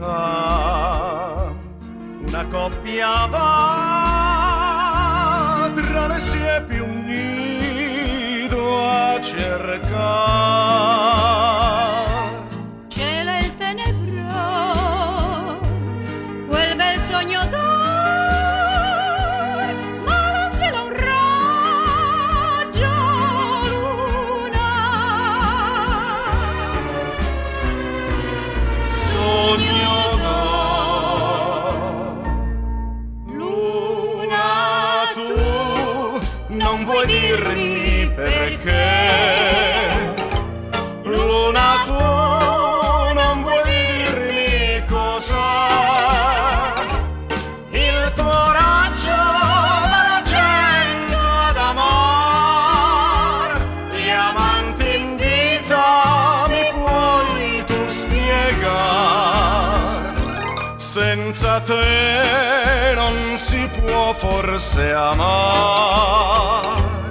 città. Una coppia va tra le siepi un nido a cercare. Cela il tenebro, quel bel sogno d'or, ma non svela un raggio lunare. Sogno d'or. Luna, tu non vuoi dirmi perché. Luna, tu non vuoi dirmi cos'è. Il tuo raggio d'argento d'amor, gli amanti in vita mi puoi tu spiegar. Senza te non si può forse amare.